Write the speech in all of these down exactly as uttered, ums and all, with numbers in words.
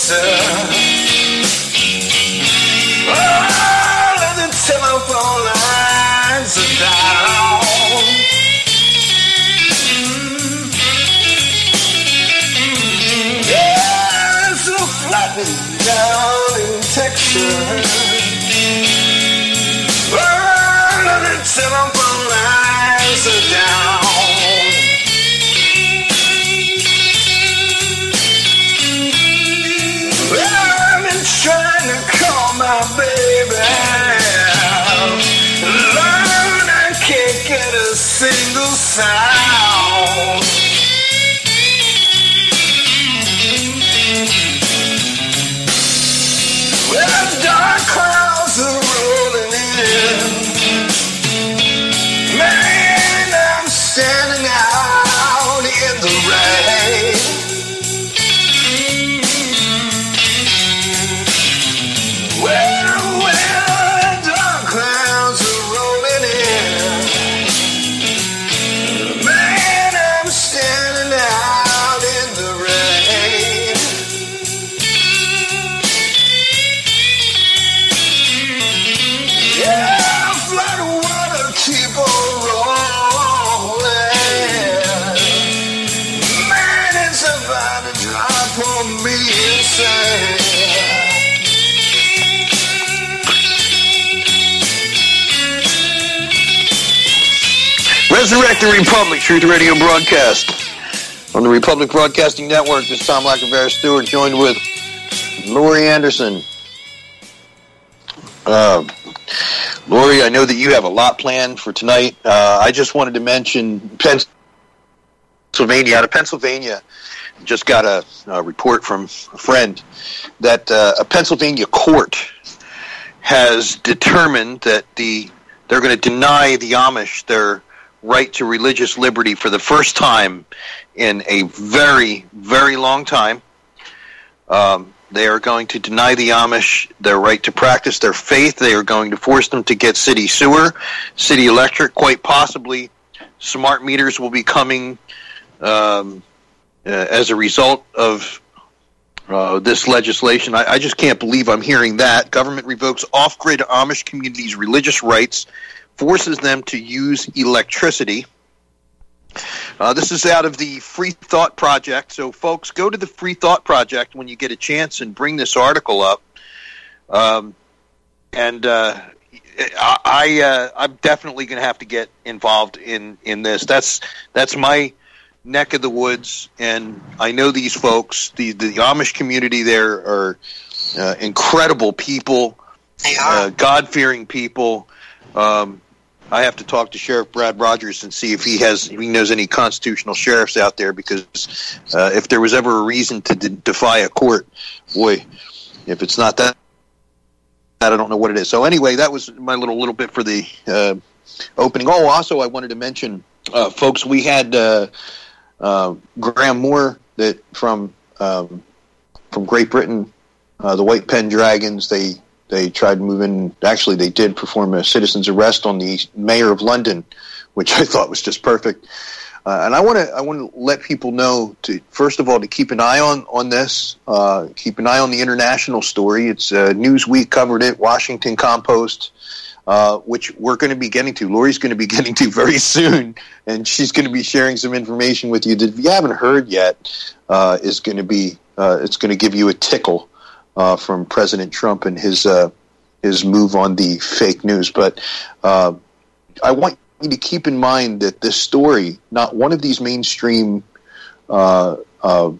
All of the telephone lines are down. Yeah, it's a flooding down in Texas. All of the telephone lines are down. Trying to call my baby. Lord, I can't get a single sound. Well, dark clouds are rolling in. Man, I'm standing out in the rain. Resurrect the Republic, Truth Radio broadcast on the Republic Broadcasting Network. This is Tom Lacavera Stewart, joined with Lori Anderson. Uh, Lori, I know that you have a lot planned for tonight. Uh, I just wanted to mention Pennsylvania. Out of Pennsylvania, just got a, a report from a friend that uh, a Pennsylvania court has determined that the they're going to deny the Amish their right to religious liberty for the first time in a very, very long time. Um, they are going to deny the Amish their right to practice their faith. They are going to force them to get city sewer, city electric. Quite possibly, smart meters will be coming um, uh, as a result of uh, this legislation. I, I just can't believe I'm hearing that. Government revokes off-grid Amish communities' religious rights, forces them to use electricity. Uh, this is out of the Free Thought Project. So, folks, go to the Free Thought Project when you get a chance and bring this article up. Um, and uh, I, uh, I'm definitely going to have to get involved in, in this. That's that's my neck of the woods, and I know these folks. The, the Amish community there are uh, incredible people, uh, God-fearing people. Um, I have to talk to Sheriff Brad Rogers and see if he has, if he knows any constitutional sheriffs out there, because uh, if there was ever a reason to de- defy a court, boy, if it's not that, I don't know what it is. So anyway, that was my little little bit for the uh, opening. Oh, also I wanted to mention, uh, folks, we had uh, uh, Graham Moore that from um, from Great Britain, uh, the White Pen Dragons. They. They tried to move in. Actually, they did perform a citizen's arrest on the mayor of London, which I thought was just perfect. Uh, and I want to I want to let people know to, first of all, to keep an eye on on this. Uh, keep an eye on the international story. It's uh, Newsweek covered it. Washington Compost, uh, which we're going to be getting to. Lori's going to be getting to very soon, and she's going to be sharing some information with you that if you haven't heard yet, uh, is going to be uh, it's going to give you a tickle. Uh, from President Trump and his uh, his move on the fake news. But uh, I want you to keep in mind that this story, not one of these mainstream uh, uh,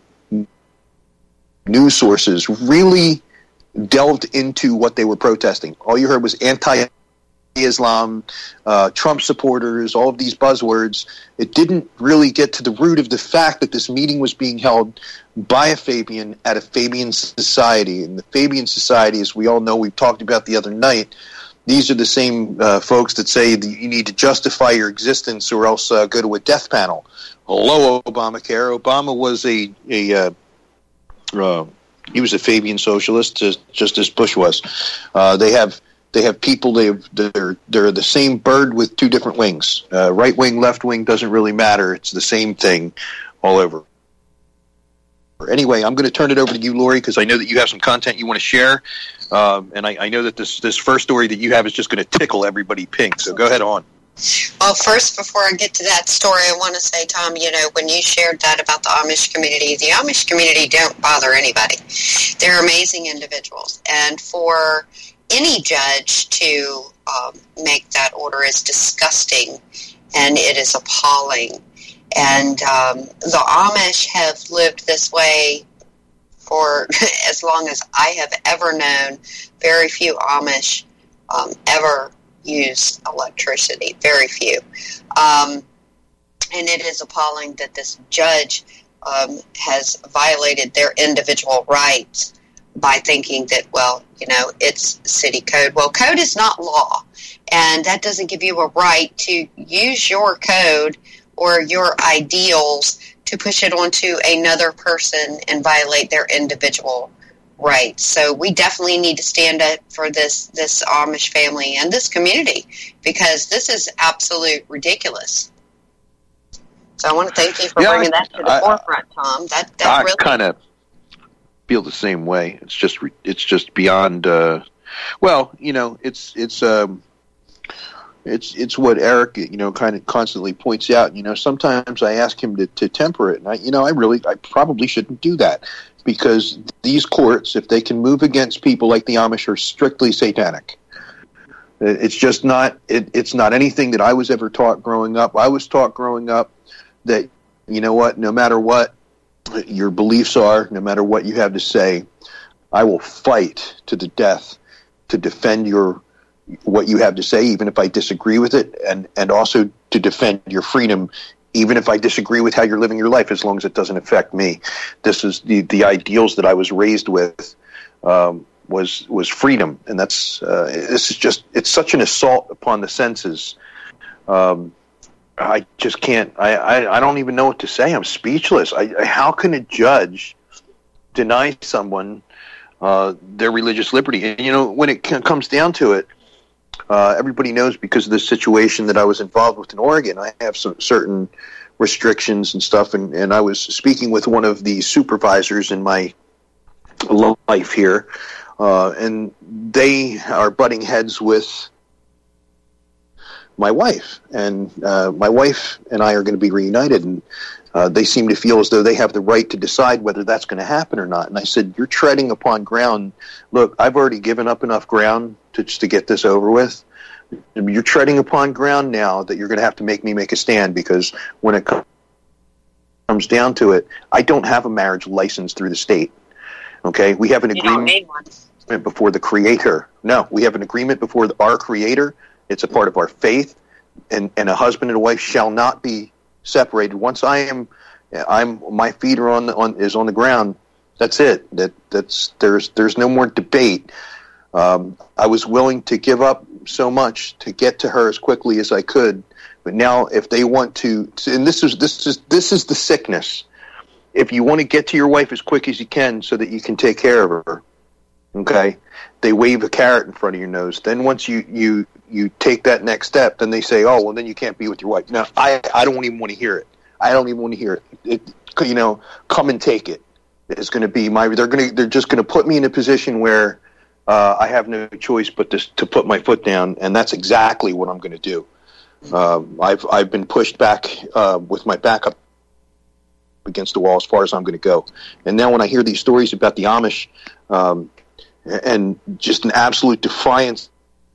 news sources really delved into what they were protesting. All you heard was anti-Islam, uh, Trump supporters, all of these buzzwords. It didn't really get to the root of the fact that this meeting was being held by a Fabian at a Fabian Society. And the Fabian Society, as we all know, we talked about the other night, these are the same uh, folks that say that you need to justify your existence or else uh, go to a death panel. Hello, Obamacare. Obama was a, a uh, uh, he was a Fabian socialist, just, just as Bush was. Uh, they have they have people. They have, they're they're the same bird with two different wings. Uh, right wing, left wing doesn't really matter. It's the same thing all over. Anyway, I'm going to turn it over to you, Lori, because I know that you have some content you want to share, um, and I, I know that this this first story that you have is just going to tickle everybody pink. So go ahead on. Well, first, before I get to that story, I want to say, Tom, you know, when you shared that about the Amish community, the Amish community don't bother anybody. They're amazing individuals. And for any judge to um, make that order is disgusting, and it is appalling. And um, the Amish have lived this way for as long as I have ever known. Very few Amish um, ever use electricity, very few. Um, and it is appalling that this judge um, has violated their individual rights by thinking that, well, you know, it's city code. Well, code is not law, and that doesn't give you a right to use your code or your ideals to push it onto another person and violate their individual rights. So we definitely need to stand up for this this Amish family and this community, because this is absolute ridiculous. So I want to thank you for yeah, bringing that to the I, forefront, Tom. That that I really kind of feel the same way. It's just it's just beyond. Uh, well, you know, it's it's um, it's it's what Eric, you know, kind of constantly points out. You know, sometimes I ask him to, to temper it, and I, you know, I really I probably shouldn't do that. Because these courts, if they can move against people like the Amish, are strictly satanic. It's just not. It, it's not anything that I was ever taught growing up. I was taught growing up that, you know what, no matter what your beliefs are, no matter what you have to say, I will fight to the death to defend your what you have to say, even if I disagree with it, and, and also to defend your freedom, even if I disagree with how you're living your life, as long as it doesn't affect me. This is the, the ideals that I was raised with, um, was was freedom, and that's uh, this is just it's such an assault upon the senses. Um, I just can't. I, I, I don't even know what to say. I'm speechless. I, I, how can a judge deny someone uh, their religious liberty? And you know, when it c- comes down to it, Uh, everybody knows, because of the situation that I was involved with in Oregon, I have some certain restrictions and stuff, and, and I was speaking with one of the supervisors in my life here, uh, and they are butting heads with my wife, and uh, my wife and I are going to be reunited, and uh, they seem to feel as though they have the right to decide whether that's going to happen or not. And I said, you're treading upon ground. Look, I've already given up enough ground to just to get this over with. You're treading upon ground now that you're going to have to make me make a stand, because when it comes down to it, I don't have a marriage license through the state. Okay, we have an you don't need agreement before the Creator. No, we have an agreement before the, our Creator. It's a part of our faith, and, and a husband and a wife shall not be separated. Once I am, I'm my feet are on the, on is on the ground. That's it. That that's there's there's no more debate. Um, I was willing to give up so much to get to her as quickly as I could, but now if they want to, and this is this is this is the sickness. If you want to get to your wife as quick as you can so that you can take care of her, okay, they wave a carrot in front of your nose. Then once you you you take that next step, then they say, oh, well, then you can't be with your wife. Now, I I don't even want to hear it. I don't even want to hear it. It you know, come and take it. It's going to be my. They're going to. They're just going to put me in a position where uh, I have no choice but to to put my foot down, and that's exactly what I'm going to do. Um, I've I've been pushed back uh, with my back up against the wall as far as I'm going to go. And now when I hear these stories about the Amish, um, and just an absolute defiance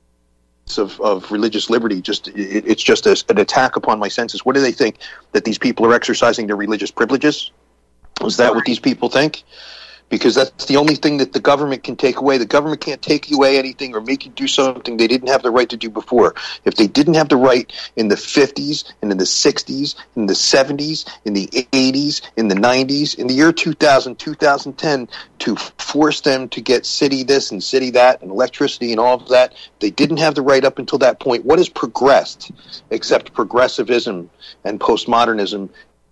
of, of religious liberty, just it, it's just a, an attack upon my senses. What do they think? That these people are exercising their religious privileges? Is that what these people think? Because that's the only thing that the government can take away. The government can't take away anything or make you do something they didn't have the right to do before. If they didn't have the right in the fifties and in the sixties, in the seventies, in the eighties, in the nineties, in the year two thousand, two thousand ten, to force them to get city this and city that and electricity and all of that, they didn't have the right up until that point. What has progressed except progressivism and postmodernism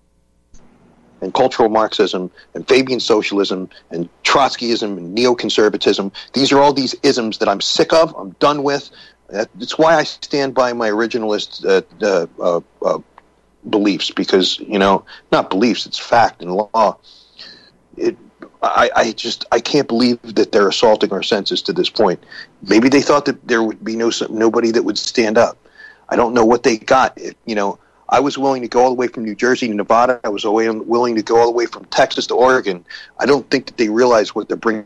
and cultural Marxism, and Fabian socialism, and Trotskyism, and neoconservatism? These are all these isms that I'm sick of, I'm done with. That's why I stand by my originalist uh, uh, uh, uh, beliefs, because, you know, not beliefs, it's fact and law. it, I, I just I can't believe that they're assaulting our senses to this point. Maybe they thought that there would be no nobody that would stand up. I don't know what they got. It, you know, I was willing to go all the way from New Jersey to Nevada. I was willing to go all the way from Texas to Oregon. I don't think that they realize what they're bringing.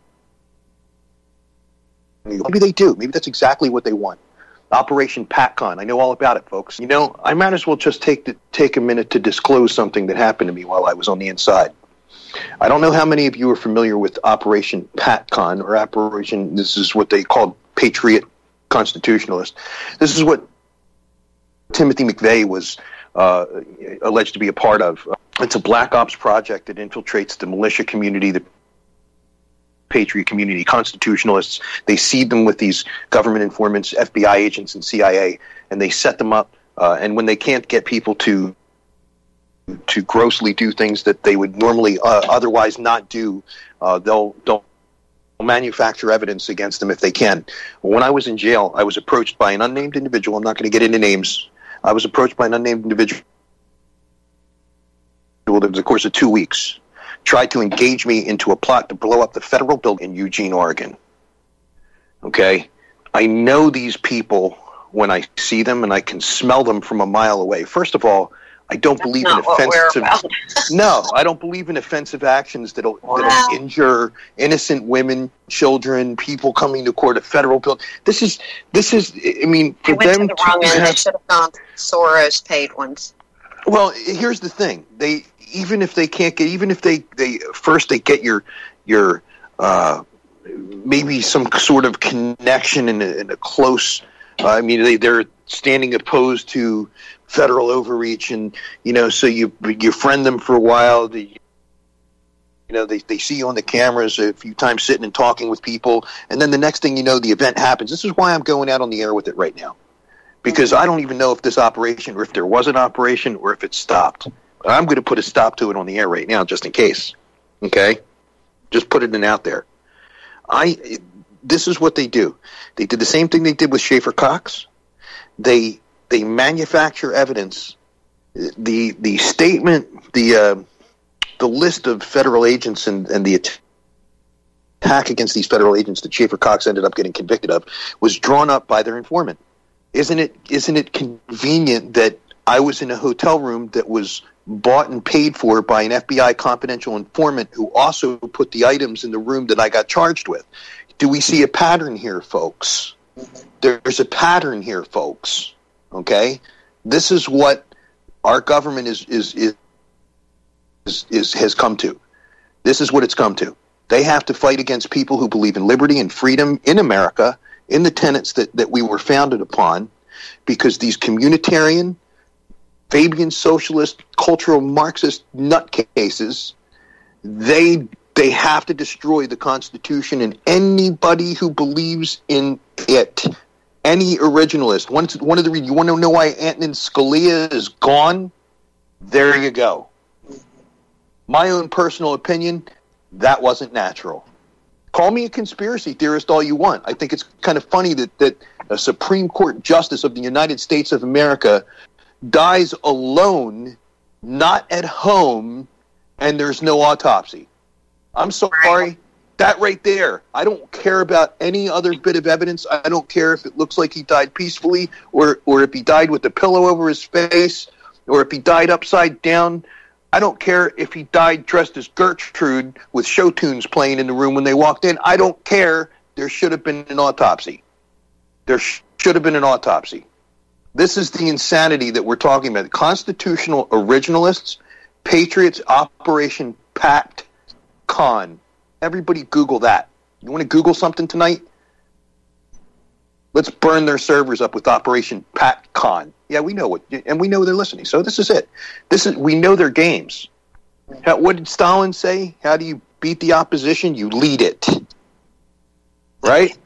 Maybe they do. Maybe that's exactly what they want. Operation PatCon. I know all about it, folks. You know, I might as well just take the, take a minute to disclose something that happened to me while I was on the inside. I don't know how many of you are familiar with Operation PatCon or Operation, this is what they called Patriot Constitutionalist. This is what Timothy McVeigh was uh, alleged to be a part of. It's a black ops project that infiltrates the militia community, the Patriot community, constitutionalists. They seed them with these government informants, F B I agents, and C I A, and they set them up. Uh, and when they can't get people to to grossly do things that they would normally uh, otherwise not do, uh, they'll they'll manufacture evidence against them if they can. When I was in jail, I was approached by an unnamed individual. I'm not going to get into names. I was approached by an unnamed individual over the course of two weeks. Tried to engage me into a plot to blow up the federal building in Eugene, Oregon. Okay? I know these people when I see them, and I can smell them from a mile away. First of all, I don't That's believe not in what offensive... we're about. No, I don't believe in offensive actions that'll, Wow. that'll injure innocent women, children, people coming to court, a federal building. This is, this is, I mean, They for went them to the wrong to end. have... They should have gone to Soros paid ones. Well, here's the thing. They even if they can't get, even if they, they first they get your your uh, maybe some sort of connection in a, in a close. Uh, I mean, they they're standing opposed to federal overreach, and you know, so you you friend them for a while. The, you know, they they see you on the cameras a few times sitting and talking with people, and then the next thing you know, the event happens. This is why I'm going out on the air with it right now. Because I don't even know if this operation, or if there was an operation, or if it stopped. I'm going to put a stop to it on the air right now, just in case. Okay? Just put it in out there. I. This is what they do. They did the same thing they did with Schaefer Cox. They they manufacture evidence. The the statement, the uh, the list of federal agents and, and the attack against these federal agents that Schaefer Cox ended up getting convicted of was drawn up by their informant. Isn't it isn't it convenient that I was in a hotel room that was bought and paid for by an F B I confidential informant who also put the items in the room that I got charged with? Do we see a pattern here, folks? There's a pattern here, folks. Okay? This is what our government is is is is, is has come to. This is what it's come to. They have to fight against people who believe in liberty and freedom in America, in the tenets that, that we were founded upon, because these communitarian, Fabian socialist, cultural Marxist nutcases, they they have to destroy the Constitution, and anybody who believes in it, any originalist. One, one of the you want to know why Antonin Scalia is gone? There you go. My own personal opinion, that wasn't natural. Call me a conspiracy theorist all you want. I think it's kind of funny that, that a Supreme Court justice of the United States of America dies alone, not at home, and there's no autopsy. I'm sorry. That right there. I don't care about any other bit of evidence. I don't care if it looks like he died peacefully, or, or if he died with a pillow over his face, or if he died upside down. I don't care if he died dressed as Gertrude with show tunes playing in the room when they walked in. I don't care. There should have been an autopsy. There sh- should have been an autopsy. This is the insanity that we're talking about. Constitutional originalists, patriots, Operation PatCon. Everybody Google that. You want to Google something tonight? Let's burn their servers up with Operation PatCon. Yeah, we know what, and we know they're listening. So this is it. This is we know their games. How, what did Stalin say? How do you beat the opposition? You lead it. Right?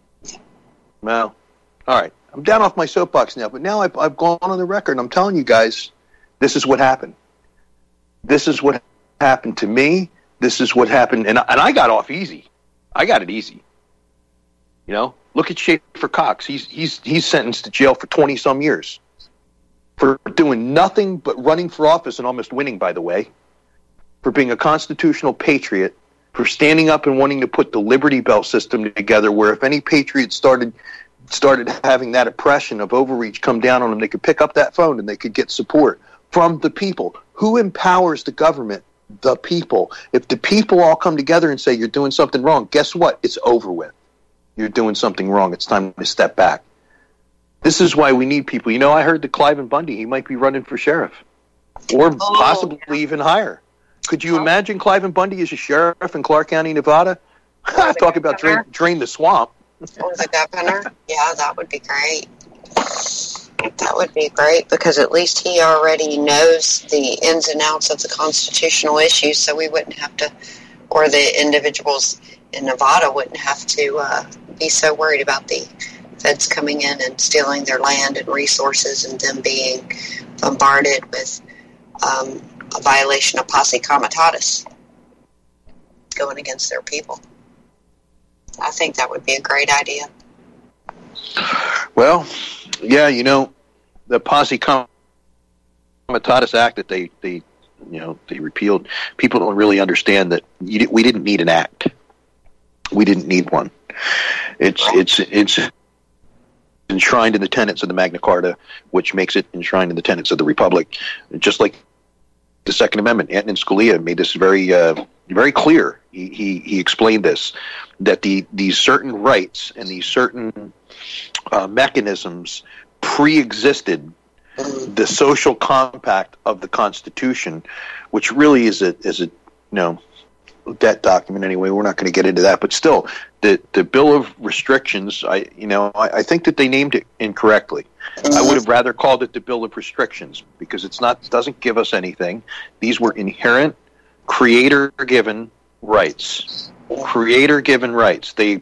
Well, all right. I'm down off my soapbox now, but now I've, I've gone on the record, and I'm telling you guys, this is what happened. This is what happened to me. This is what happened, and, and I got off easy. I got it easy. You know? Look at Schaefer Cox. He's he's he's sentenced to jail for twenty some years for doing nothing but running for office and almost winning, by the way. for being a constitutional patriot, for standing up and wanting to put the Liberty Bell system together, where if any patriot started started having that oppression of overreach come down on them, they could pick up that phone and they could get support from the people. Who empowers the government? The people. If the people all come together and say you're doing something wrong, guess what? It's over with. You're doing something wrong. It's time to step back. This is why we need people. You know, I heard that Cliven Bundy, he might be running for sheriff, or oh, possibly yeah. even higher. Could you oh. imagine Cliven Bundy as a sheriff in Clark County, Nevada? Talk about drain, drain the swamp. Or the governor? Yeah, that would be great. That would be great, because at least he already knows the ins and outs of the constitutional issues, so we wouldn't have to, or the individuals in Nevada wouldn't have to uh, be so worried about the feds coming in and stealing their land and resources and them being bombarded with um, a violation of posse comitatus going against their people. I think that would be a great idea. Well, yeah, you know, the Posse Comitatus Act that they, they, you know, they repealed, people don't really understand that you, we didn't need an act. We didn't need one. It's it's it's enshrined in the tenets of the Magna Carta, which makes it enshrined in the tenets of the Republic, just like the Second Amendment. Antonin Scalia made this very uh, very clear. He, he he explained this, that the these certain rights and these certain uh, mechanisms pre-existed the social compact of the Constitution, which really is a is a you know debt document anyway. We're not going to get into that, but still, the the Bill of Restrictions. I you know I, I think that they named it incorrectly. I would have rather called it the Bill of Restrictions, because it's not doesn't give us anything. These were inherent, creator-given rights. Creator-given rights. They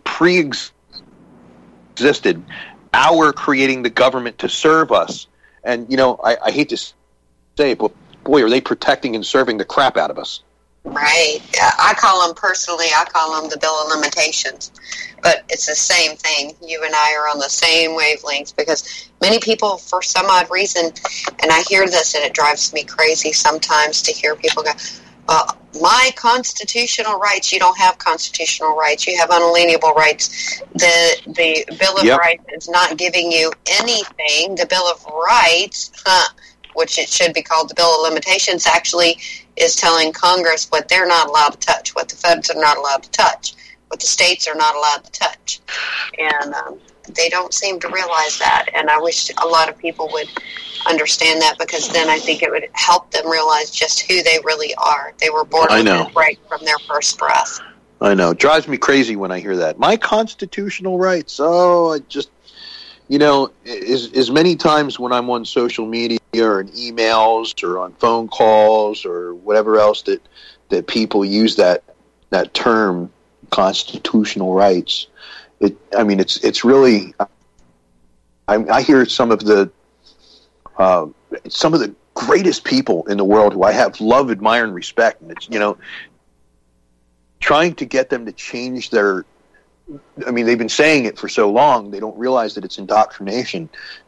pre-existed our creating the government to serve us. And, you know, I, I hate to say it, but boy, are they protecting and serving the crap out of us. Right. I call them, personally, I call them the Bill of Limitations. But it's the same thing. You and I are on the same wavelengths, because many people, for some odd reason, and I hear this and it drives me crazy sometimes to hear people go, uh, my constitutional rights. You don't have constitutional rights. You have unalienable rights. The the Bill of yep. Rights is not giving you anything. The Bill of Rights, huh, which it should be called the Bill of Limitations, actually is telling Congress what they're not allowed to touch, what the feds are not allowed to touch, what the states are not allowed to touch. And um, they don't seem to realize that. And I wish a lot of people would understand that, because then I think it would help them realize just who they really are. They were born with it right from their first breath. I know. It drives me crazy when I hear that. My constitutional rights. Oh, I just, you know, as, as many times when I'm on social media or in emails or on phone calls or whatever else that, that people use that that term, constitutional rights. It, I mean, it's it's really. I, I hear some of the uh, some of the greatest people in the world who I have love, admire, and respect, and it's, you know, trying to get them to change their. I mean, they've been saying it for so long, they don't realize that it's indoctrination.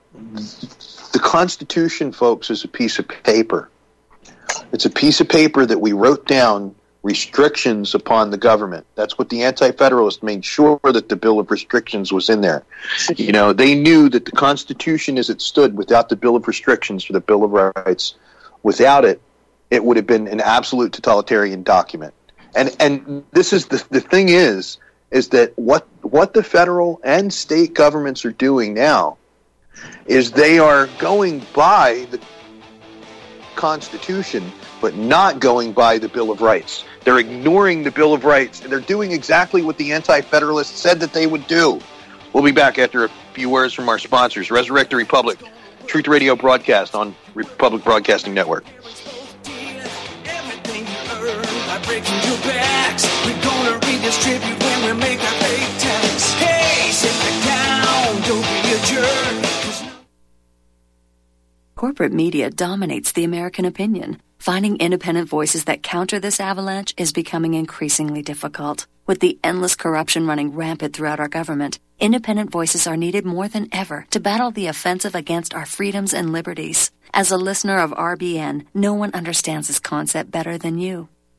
The Constitution, folks, is a piece of paper. It's a piece of paper that we wrote down restrictions upon the government. That's what the Anti-Federalists made sure that the Bill of Restrictions was in there. You know, they knew that the Constitution as it stood without the Bill of Restrictions for the Bill of Rights, without it, it would have been an absolute totalitarian document. And and this is the the thing is, is that what what the federal and state governments are doing now is they are going by the Constitution, but not going by the Bill of Rights. They're ignoring the Bill of Rights, and they're doing exactly what the Anti-Federalists said that they would do. We'll be back after a few words from our sponsors. Resurrect the Republic, Truth Radio broadcast on Republic Broadcasting Network. Breaking your backs, we're gonna redistribute when we make our pay tax. Hey, sit back down, don't be a jerk. Corporate media dominates the American opinion. Finding independent voices that counter this avalanche is becoming increasingly difficult. With the endless corruption running rampant throughout our government, independent voices are needed more than ever to battle the offensive against our freedoms and liberties. As a listener of R B N, no one understands this concept better than you.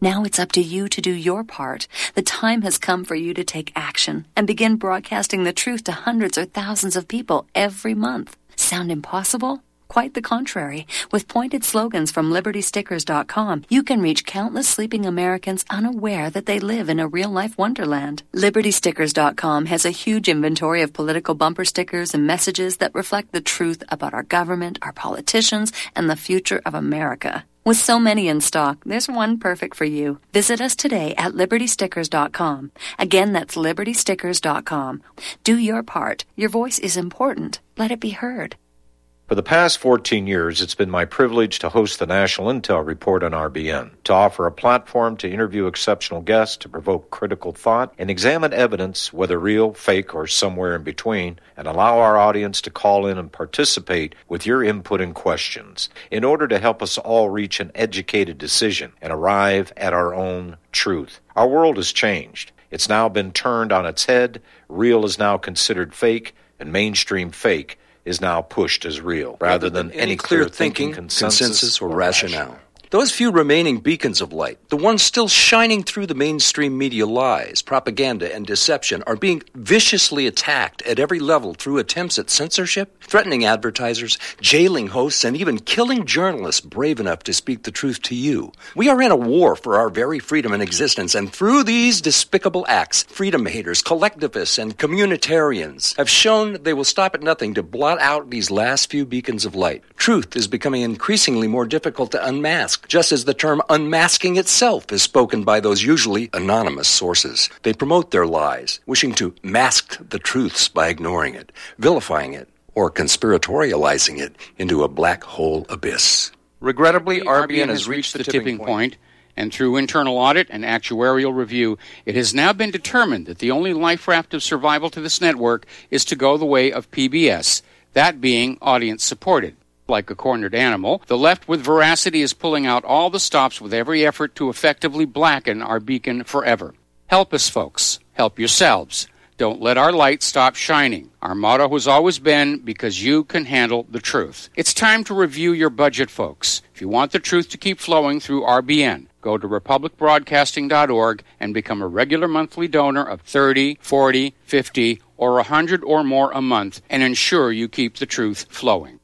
Now it's up to you to do your part. The time has come for you to take action and begin broadcasting the truth to hundreds or thousands of people every month. Sound impossible? Quite the contrary. With pointed slogans from Liberty Stickers dot com, you can reach countless sleeping Americans unaware that they live in a real-life wonderland. Liberty Stickers dot com has a huge inventory of political bumper stickers and messages that reflect the truth about our government, our politicians, and the future of America. With so many in stock, there's one perfect for you. Visit us today at Liberty Stickers dot com. Again, that's Liberty Stickers dot com. Do your part. Your voice is important. Let it be heard. For the past fourteen years, it's been my privilege to host the National Intel Report on R B N, to offer a platform to interview exceptional guests, to provoke critical thought, and examine evidence, whether real, fake, or somewhere in between, and allow our audience to call in and participate with your input and questions in order to help us all reach an educated decision and arrive at our own truth. Our world has changed. It's now been turned on its head. Real is now considered fake, and mainstream fake is now pushed as real, rather than any, any clear thinking, consensus, consensus or, or rationale. rationale. Those few remaining beacons of light, the ones still shining through the mainstream media lies, propaganda, and deception, are being viciously attacked at every level through attempts at censorship, threatening advertisers, jailing hosts, and even killing journalists brave enough to speak the truth to you. We are in a war for our very freedom and existence, and through these despicable acts, freedom haters, collectivists, and communitarians have shown they will stop at nothing to blot out these last few beacons of light. Truth is becoming increasingly more difficult to unmask, just as the term unmasking itself is spoken by those usually anonymous sources. They promote their lies, wishing to mask the truths by ignoring it, vilifying it, or conspiratorializing it into a black hole abyss. Regrettably, R B N has reached the tipping point, and through internal audit and actuarial review, it has now been determined that the only life raft of survival to this network is to go the way of P B S, that being audience-supported. Like a cornered animal, the left with veracity is pulling out all the stops with every effort to effectively blacken our beacon forever. Help us, folks. Help yourselves. Don't let our light stop shining. Our motto has always been, because you can handle the truth. It's time to review your budget, folks. If you want the truth to keep flowing through R B N, go to Republic Broadcasting dot org and become a regular monthly donor of thirty, forty, fifty, or one hundred or more a month, and ensure you keep the truth flowing.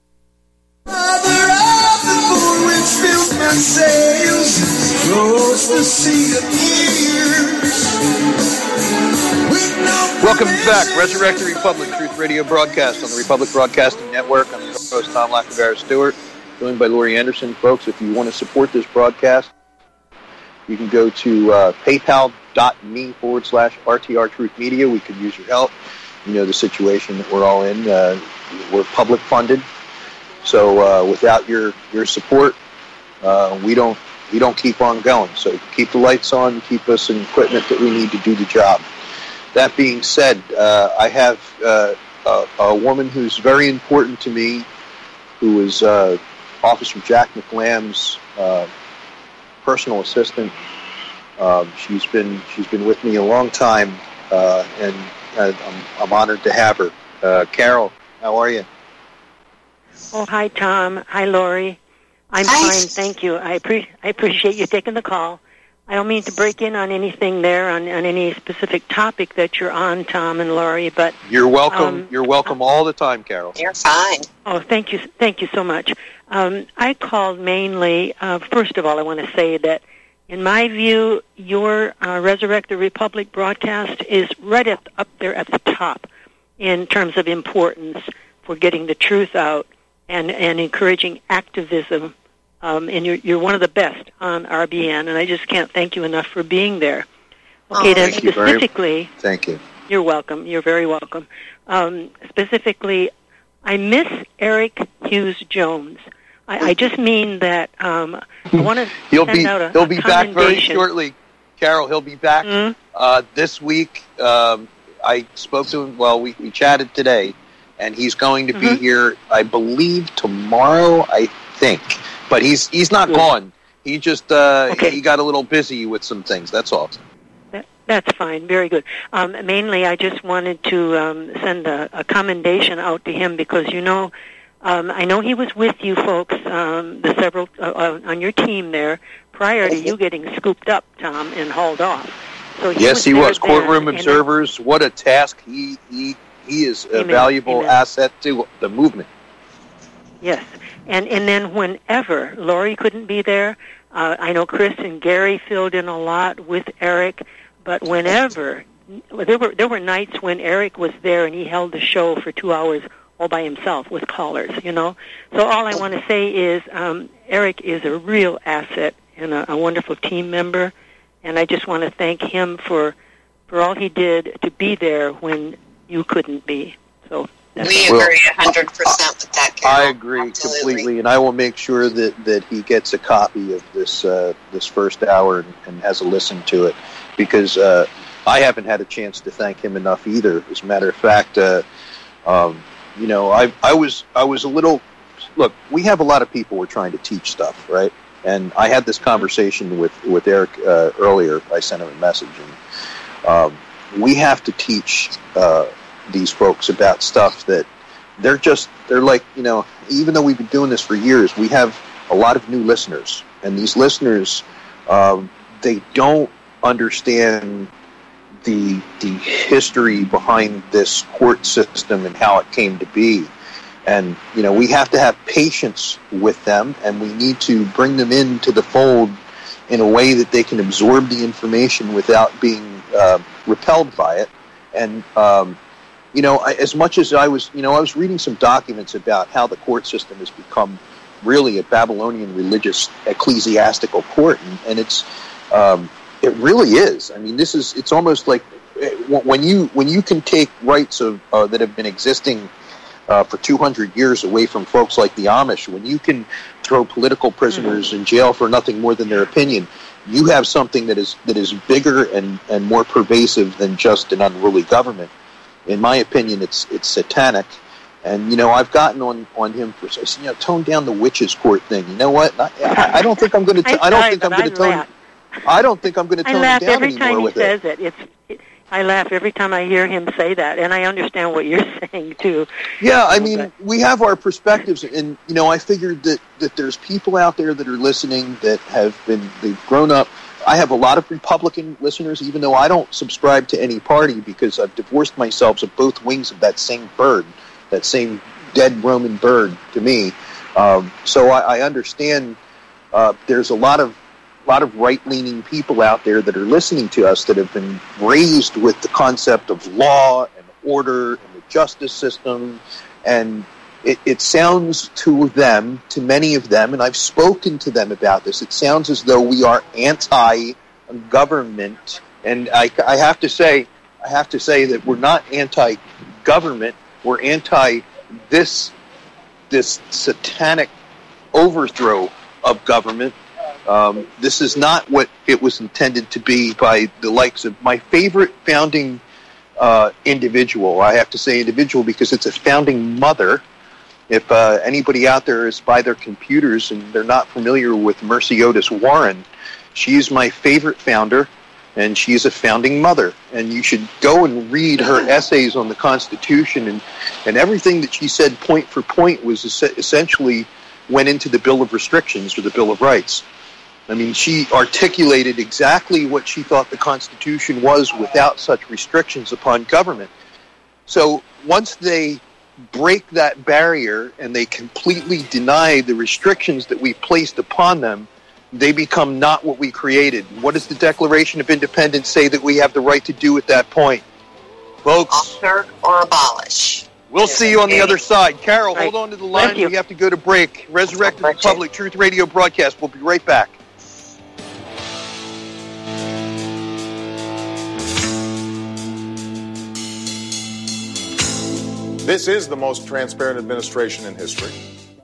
Mother of the moon, which fills my sails, flows the sea of years. Welcome back, Resurrect the Republic, Truth Radio broadcast on the Republic Broadcasting Network. I'm your host, Tom Lacavera Stewart, joined by Lori Anderson. Folks, if you want to support this broadcast, you can go to uh, paypal.me forward slash RTR Truth Media. We could use your help. You know the situation that we're all in. Uh, we're public funded. So uh, without your, your support, uh, we don't we don't keep on going. So keep the lights on, keep us in equipment that we need to do the job. That being said, uh, I have uh, a, a woman who's very important to me, who is uh, Officer Jack McLamb's uh, personal assistant. Um, she's been she's been with me a long time, uh, and uh, I'm, I'm honored to have her. Uh, Carol, how are you? Oh, hi, Tom. Hi, Lori. I'm Hi. fine, thank you. I, pre- I appreciate you taking the call. I don't mean to break in on anything there, on, on any specific topic that you're on, Tom and Lori, but... You're welcome. Um, You're welcome all the time, Carol. You're fine. Oh, thank you thank you so much. Um, I called mainly, uh, first of all, I want to say that, in my view, your uh, Resurrect the Republic broadcast is right up, up there at the top in terms of importance for getting the truth out and, and encouraging activism. Um, and you're, you're one of the best on R B N, and I just can't thank you enough for being there. Okay, Oh, then thank you very- specifically... Thank you. You're welcome. You're very welcome. Um, specifically, I miss Eric Hughes Jones. I, I just mean that um, I want to He'll send be out a he'll a be back very commendation. shortly, Carol. He'll be back Mhm. uh, this week. Um, I spoke to him. Well, we, we chatted today, and he's going to be Mhm. here, I believe, tomorrow. I think, but he's he's not Good. gone. He just uh, Okay. he got a little busy with some things. That's all. That, that's fine. Very good. Um, mainly, I just wanted to um, send a, a commendation out to him because, you know, um, I know he was with you folks, um, the several uh, uh, on your team there, prior to you getting scooped up, Tom, and hauled off. So he yes, was he there was. then, Courtroom and observers, what a task. He he, he is a Amen. valuable Amen. asset to the movement. Yes, and and then whenever Lori couldn't be there, uh, I know Chris and Gary filled in a lot with Eric, but whenever there were there were nights when Eric was there and he held the show for two hours all by himself with callers, you know. So all I want to say is um, Eric is a real asset and a, a wonderful team member, and I just want to thank him for for all he did to be there when you couldn't be. So. We agree one hundred percent with that, Carol. I agree Absolutely. completely, and I will make sure that, that he gets a copy of this uh, this first hour and, and has a listen to it, because uh, I haven't had a chance to thank him enough either. As a matter of fact, uh, um, you know, I I was I was a little look. We have a lot of people we're trying to teach stuff, right? And I had this conversation with with Eric uh, earlier. I sent him a message, and um, we have to teach. Uh, these folks about stuff that they're just they're like, you know, even though we've been doing this for years, we have a lot of new listeners, and these listeners um, they don't understand the the history behind this court system and how it came to be. And you know, we have to have patience with them, and we need to bring them into the fold in a way that they can absorb the information without being uh, repelled by it. And um, You know, I, as much as I was, you know, I was reading some documents about how the court system has become really a Babylonian religious ecclesiastical court, and, and it's, um, it really is. I mean, this is, it's almost like when you when you can take rights of uh, that have been existing uh, for two hundred years away from folks like the Amish, when you can throw political prisoners mm-hmm. in jail for nothing more than their opinion, you have something that is that is bigger and, and more pervasive than just an unruly government. In my opinion, it's it's satanic, and you know I've gotten on, on him for you know tone down the witches' court thing. You know what? I, I don't think I'm going to. I don't think I'm going to tone. Laugh. I don't think I'm going to tone I laugh it down every time he with says it. it. It's. It, I laugh every time I hear him say that, and I understand what you're saying too. Yeah, I mean, we have our perspectives, and you know, I figured that, that there's people out there that are listening that have been they've grown up. I have a lot of Republican listeners, even though I don't subscribe to any party because I've divorced myself of both wings of that same bird, that same dead Roman bird to me. Um, so I, I understand uh, there's a lot of lot of right-leaning people out there that are listening to us that have been raised with the concept of law and order and the justice system, and it, it sounds to them, to many of them, and I've spoken to them about this, it sounds as though we are anti-government, and I, I have to say, I have to say that we're not anti-government, we're anti this this satanic overthrow of government. Um, this is not what it was intended to be by the likes of my favorite founding uh, individual. I have to say individual because it's a founding mother. If uh, anybody out there is by their computers and they're not familiar with Mercy Otis Warren, she's my favorite founder, and she's a founding mother. And you should go and read her essays on the Constitution, and, and everything that she said point for point was es- essentially went into the Bill of Restrictions or the Bill of Rights. I mean, she articulated exactly what she thought the Constitution was without such restrictions upon government. So once they break that barrier and they completely deny the restrictions that we placed upon them, they become not what we created. What does the Declaration of Independence say that we have the right to do at that point? Folks, alter or abolish. We'll see you on the other side. Carol, right. hold on to the line. You. We have to go to break. Resurrected Republic Truth Radio broadcast. We'll be right back. This is the most transparent administration in history.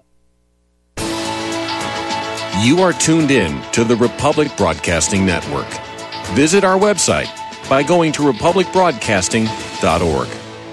You are tuned in to the Republic Broadcasting Network. Visit our website by going to republic broadcasting dot org.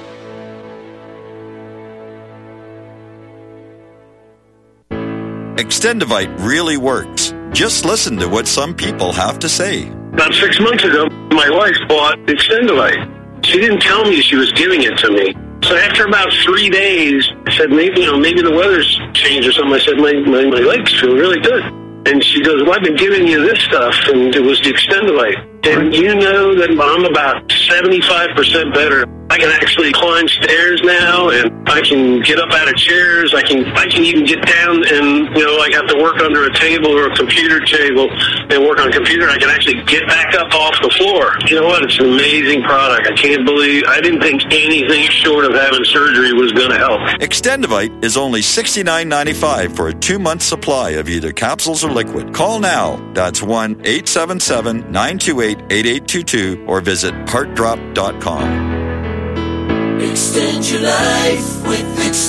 Extendivite really works. Just listen to what some people have to say. About six months ago, my wife bought Extendivite. She didn't tell me she was giving it to me. So after about three days, I said, maybe, you know, maybe the weather's changed or something. I said, my, my, my legs feel really good. And she goes, well, I've been giving you this stuff, and it was the Extendivite. And you know that I'm about seventy-five percent better. I can actually climb stairs now, and I can get up out of chairs. I can I can even get down and, you know, like have to work under a table or a computer table and work on a computer. I can actually get back up off the floor. You know what? It's an amazing product. I can't believe, I didn't think anything short of having surgery was going to help. Extendivite is only sixty-nine ninety-five for a two-month supply of either capsules or liquid. Call now. That's one eight seven seven, nine two eight, eight eight two two or visit heart drop dot com. Extend your life with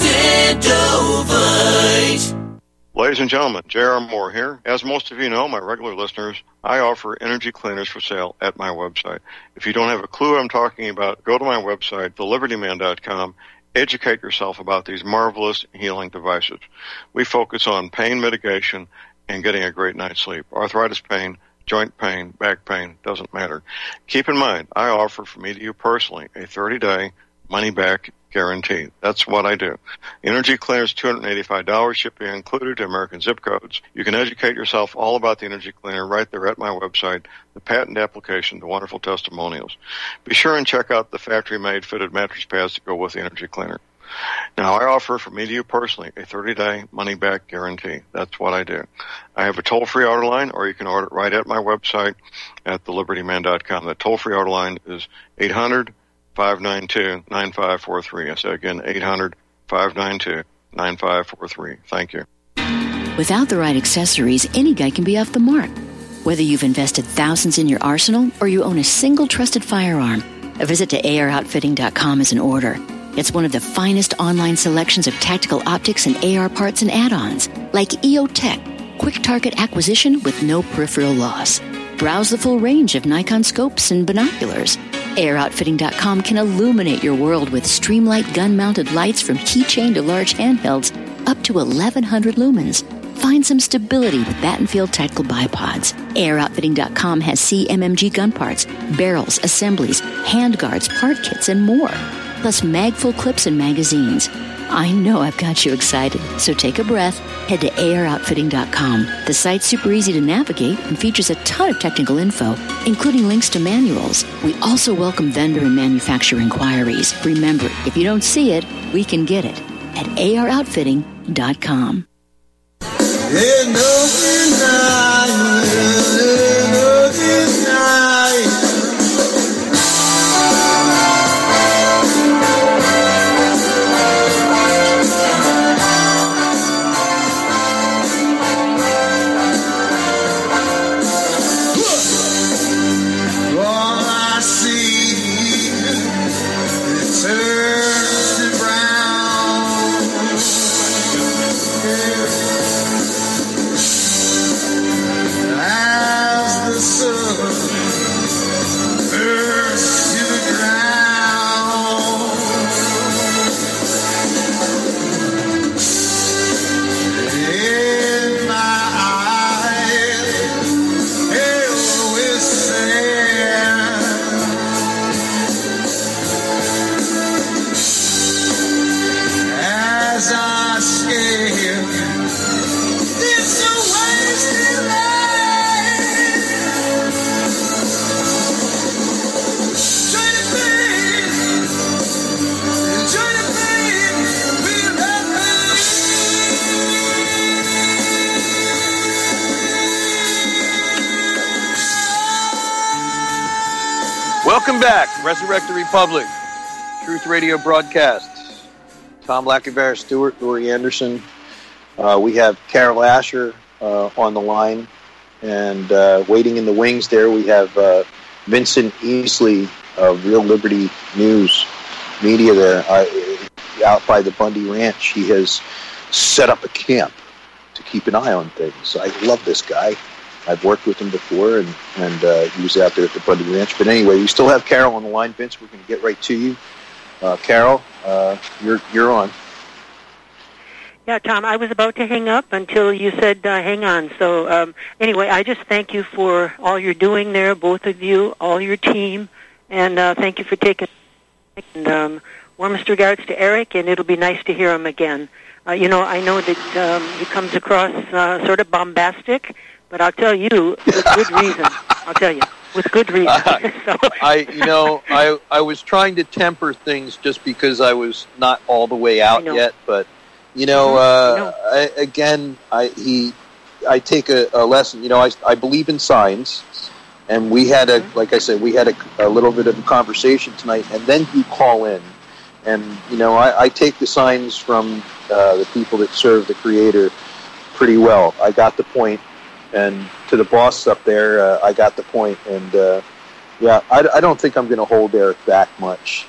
Extendovite. Ladies and gentlemen, J R. Moore here. As most of you know, my regular listeners, I offer energy cleaners for sale at my website. If you don't have a clue what I'm talking about, go to my website, the liberty man dot com. Educate yourself about these marvelous healing devices. We focus on pain mitigation and getting a great night's sleep. Arthritis pain, joint pain, back pain, doesn't matter. Keep in mind, I offer from me to you personally a thirty-day money-back guarantee. That's what I do. Energy cleaners, two hundred eighty-five dollars, shipping included to American zip codes. You can educate yourself all about the energy cleaner right there at my website, the patent application, the wonderful testimonials. Be sure and check out the factory-made fitted mattress pads to go with the energy cleaner. Now, I offer from me to you personally a thirty-day money-back guarantee. That's what I do. I have a toll-free order line, or you can order it right at my website at the liberty man dot com. The toll-free order line is eight hundred, five nine two, nine five four three. I say again, eight hundred, five nine two, nine five four three. Thank you. Without the right accessories, any guy can be off the mark. Whether you've invested thousands in your arsenal or you own a single trusted firearm, a visit to A R outfitting dot com is in order. It's one of the finest online selections of tactical optics and A R parts and add-ons, like E O Tech, quick target acquisition with no peripheral loss. Browse the full range of Nikon scopes and binoculars. A R outfitting dot com can illuminate your world with Streamlight gun-mounted lights from keychain to large handhelds up to eleven hundred lumens. Find some stability with Battenfield Tactical Bipods. A R outfitting dot com has C M M G gun parts, barrels, assemblies, handguards, part kits, and more. Plus mag-full clips and magazines. I know I've got you excited, so take a breath. Head to A R outfitting dot com. The site's super easy to navigate and features a ton of technical info, including links to manuals. We also welcome vendor and manufacturer inquiries. Remember, if you don't see it, we can get it at A R outfitting dot com. Welcome back, Resurrect the Republic, Truth Radio broadcasts. Tom Lackey, Stewart, Lori Anderson. Uh, we have Carol Asher uh, on the line, and uh, waiting in the wings there we have uh, Vincent Easley of Real Liberty News Media there, uh, out by the Bundy Ranch. He has set up a camp to keep an eye on things. I love this guy. I've worked with him before, and, and uh, he was out there at the Bundy Ranch. But anyway, we still have Carol on the line, Vince. We're going to get right to you. Uh, Carol, uh, you're you're on. Yeah, Tom, I was about to hang up until you said uh, hang on. So um, anyway, I just thank you for all you're doing there, both of you, all your team, and uh, thank you for taking and um, warmest regards to Eric, and it'll be nice to hear him again. Uh, you know, I know that um, he comes across uh, sort of bombastic, but I'll tell you, with good reason. I'll tell you, with good reason. Uh, so. I, you know, I I was trying to temper things just because I was not all the way out yet, but you know, mm-hmm. uh, I, again, I he, I take a, a lesson. You know, I I believe in signs, and we had a mm-hmm. like I said, we had a, a little bit of a conversation tonight, and then you call in, and you know, I, I take the signs from uh, the people that serve the Creator pretty well. I got the point. And to the boss up there, uh, I got the point. And, uh, yeah, I, I don't think I'm going to hold Eric back much.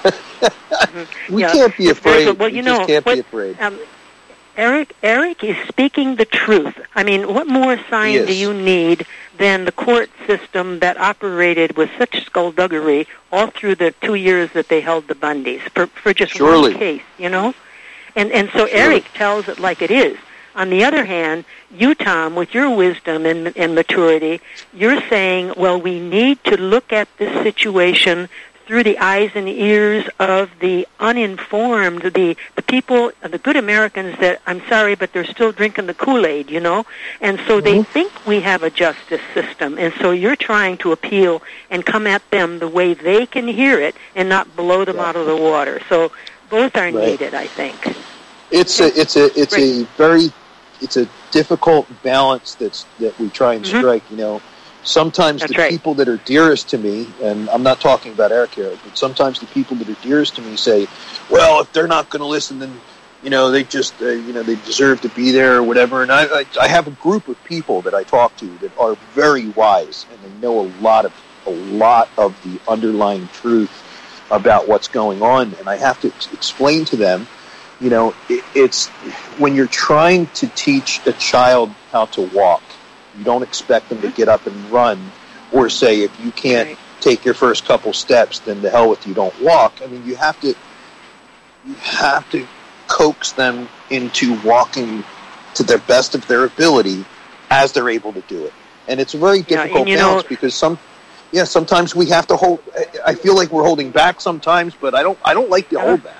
mm-hmm. we yeah. can't be afraid. Well, you we know, just can't what, be afraid. Um, Eric, Eric is speaking the truth. I mean, what more sign do you need than the court system that operated with such skullduggery all through the two years that they held the Bundys for, for just Surely. one case, you know? And, and so Surely. Eric tells it like it is. On the other hand, you, Tom, with your wisdom and, and maturity, you're saying, well, we need to look at this situation through the eyes and ears of the uninformed, the, the people, the good Americans that, I'm sorry, but they're still drinking the Kool-Aid, you know? And so mm-hmm. they think we have a justice system. And so you're trying to appeal and come at them the way they can hear it and not blow them yeah. out of the water. So both are right. needed, I think. It's a, it's a, it's a very, it's a difficult balance that's that we try and mm-hmm. strike. You know, sometimes that's the right. people that are dearest to me, and I'm not talking about Eric here, but sometimes the people that are dearest to me say, "Well, if they're not going to listen, then you know they just, uh, you know, they deserve to be there or whatever." And I, I, I have a group of people that I talk to that are very wise and they know a lot of a lot of the underlying truth about what's going on, and I have to ex- explain to them. You know, it, it's when you're trying to teach a child how to walk, you don't expect them to get up and run or say, if you can't right. take your first couple steps, then to hell with you, don't walk. I mean, you have to, you have to coax them into walking to the best of their ability as they're able to do it. And it's a very difficult yeah, balance know, because some, yeah, sometimes we have to hold, I feel like we're holding back sometimes, but I don't, I don't like to uh-huh. hold back.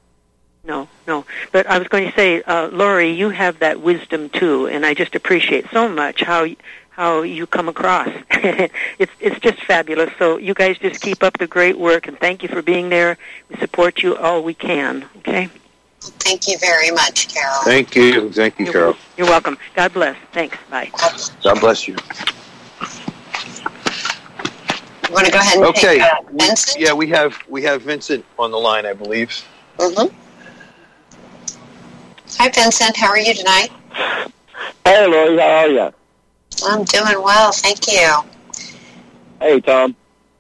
No, no. But I was going to say, uh, Lori, you have that wisdom too, and I just appreciate so much how how you come across. it's it's just fabulous. So you guys just keep up the great work, and thank you for being there. We support you all we can. Okay. Thank you very much, Carol. Thank you, thank you, you're, Carol. You're welcome. God bless. Thanks. Bye. God bless you. You want to go ahead and okay. take uh, Vincent? We, yeah, we have we have Vincent on the line, I believe. Mm-hmm. Hi, Vincent. How are you tonight? Hey, Lori. How are you? I'm doing well. Thank you. Hey, Tom.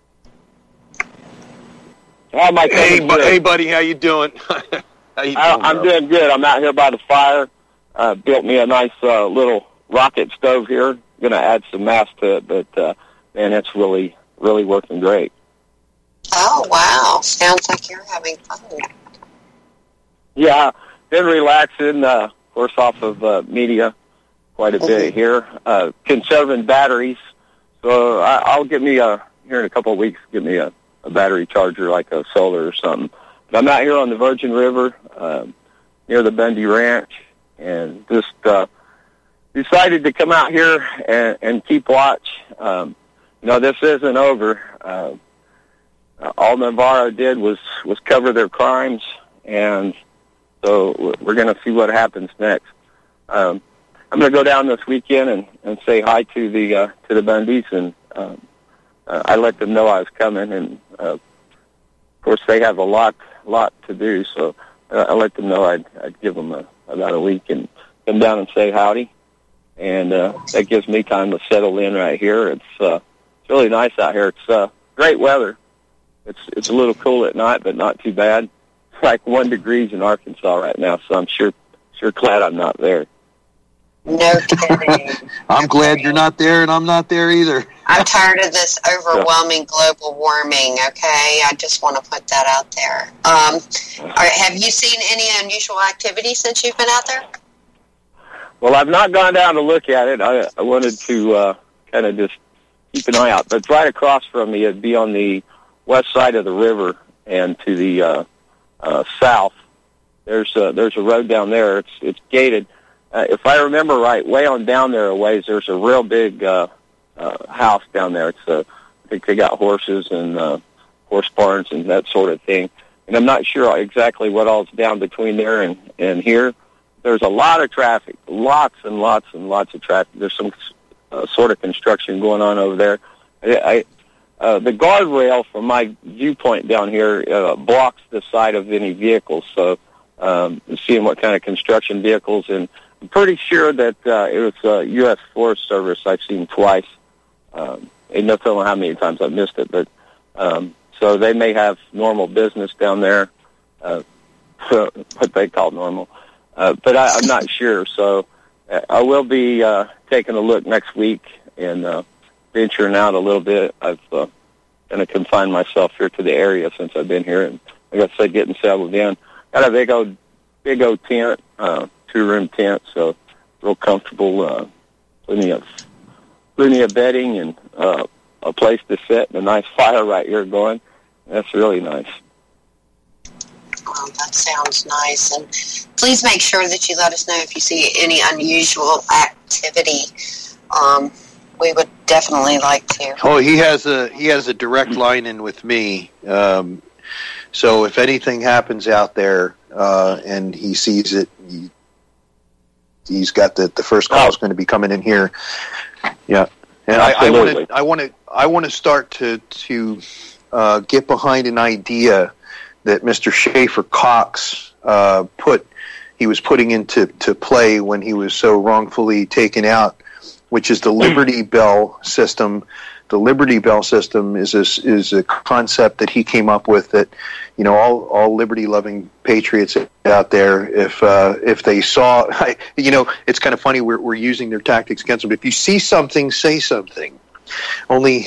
How am I hey, bu- hey, buddy. How you doing? how you doing I, I'm doing good. I'm out here by the fire. Uh, built me a nice uh, little rocket stove here. Going to add some mass to it, but, uh, man, it's really, really working great. Oh, wow. Sounds like you're having fun. Yeah. Been relaxing, uh, of course, off of uh, media quite a bit here. Uh, conserving batteries. So I, I'll get me a, here in a couple of weeks, get me a, a battery charger like a solar or something. But I'm out here on the Virgin River uh, near the Bundy Ranch and just uh, decided to come out here and, and keep watch. Um, you know, this isn't over. Uh, all Navarro did was, was cover their crimes, and so we're going to see what happens next. Um, I'm going to go down this weekend and, and say hi to the uh, to the Bundys, and um, uh, I let them know I was coming. And uh, of course, they have a lot lot to do, so uh, I let them know I'd, I'd give them a, about a week and come down and say howdy. And uh, that gives me time to settle in right here. It's uh, it's really nice out here. It's uh, great weather. It's it's a little cool at night, but not too bad. Like one degrees in Arkansas right now, so I'm sure sure glad I'm not there. No kidding. I'm glad you're not there, and I'm not there either. I'm tired of this overwhelming global warming, okay? I just want to put that out there. Um, all right, have you seen any unusual activity since you've been out there? Well, I've not gone down to look at it. I, I wanted to uh, kind of just keep an eye out. But right across from me, it'd be on the west side of the river and to the uh, uh, south. there's a, there's a road down there. It's it's gated. Uh, if I remember right, way on down there a ways, there's a real big uh, uh, house down there. It's a, I think they got horses and uh, horse barns and that sort of thing. And I'm not sure exactly what all's down between there and, and here. There's a lot of traffic, lots and lots and lots of traffic. There's some uh, sort of construction going on over there. I, I uh, the guardrail from my viewpoint down here uh, blocks the side of any vehicles. So um, seeing what kind of construction vehicles, and I'm pretty sure that uh, it was uh, U S Forest Service I've seen twice. Um, and no telling how many times I've missed it, but um, so they may have normal business down there, uh, what they call normal. Uh, but I, I'm not sure, so uh, I will be uh, taking a look next week and uh, venturing out a little bit. I've uh, going to confine myself here to the area since I've been here, and like I said, getting settled in. Got a big old, big old tent, uh, two-room tent, so real comfortable. Uh, plenty of, plenty of bedding and uh, a place to sit, and a nice fire right here going. That's really nice. Well, that sounds nice. And please make sure that you let us know if you see any unusual activity. Um, we would definitely like to. Oh, he has a he has a direct line in with me. Um, so if anything happens out there uh, and he sees it, he, he's got the the first call is going to be coming in here. Yeah, and I want to I want to I want to start to to uh, get behind an idea that Mister Schaefer Cox uh, put, he was putting into to play when he was so wrongfully taken out, which is the Liberty Bell system. The Liberty Bell system is a, is a concept that he came up with that, you know, all all liberty-loving patriots out there, if uh, if they saw, I, you know, it's kind of funny, we're we're using their tactics against them. If you see something, say something. Only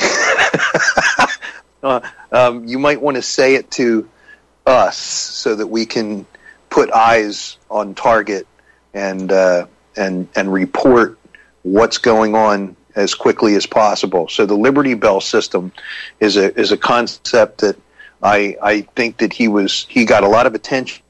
uh, um, you might want to say it to us so that we can put eyes on target and uh, and and report what's going on as quickly as possible. So the Liberty Bell system is a is a concept that I I think that he was he got a lot of attention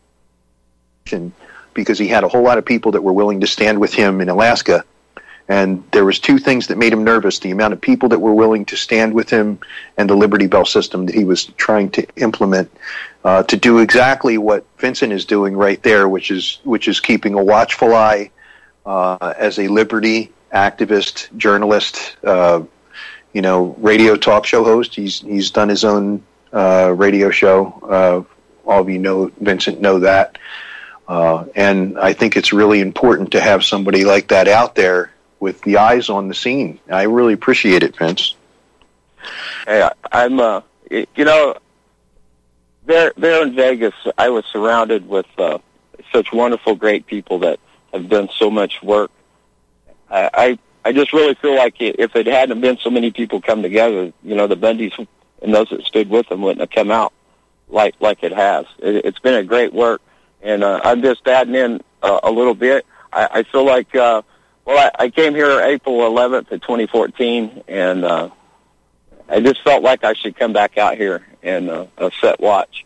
because he had a whole lot of people that were willing to stand with him in Alaska. And there was two things that made him nervous: the amount of people that were willing to stand with him, and the Liberty Bell system that he was trying to implement uh, to do exactly what Vincent is doing right there, which is which is keeping a watchful eye uh, as a liberty activist, journalist, uh, you know, radio talk show host. He's he's done his own uh, radio show. Uh, all of you know Vincent know that, uh, and I think it's really important to have somebody like that out there with the eyes on the scene. I really appreciate it, Vince. Hey, I'm, uh, you know, there, there in Vegas, I was surrounded with uh, such wonderful, great people that have done so much work. I, I, I just really feel like if it hadn't been so many people come together, you know, the Bundys and those that stood with them wouldn't have come out like like it has. It, it's been a great work, and uh, I'm just adding in uh, a little bit. I, I feel like. Uh, Well, I, I came here April eleventh of twenty fourteen, and uh, I just felt like I should come back out here and uh, uh, set watch.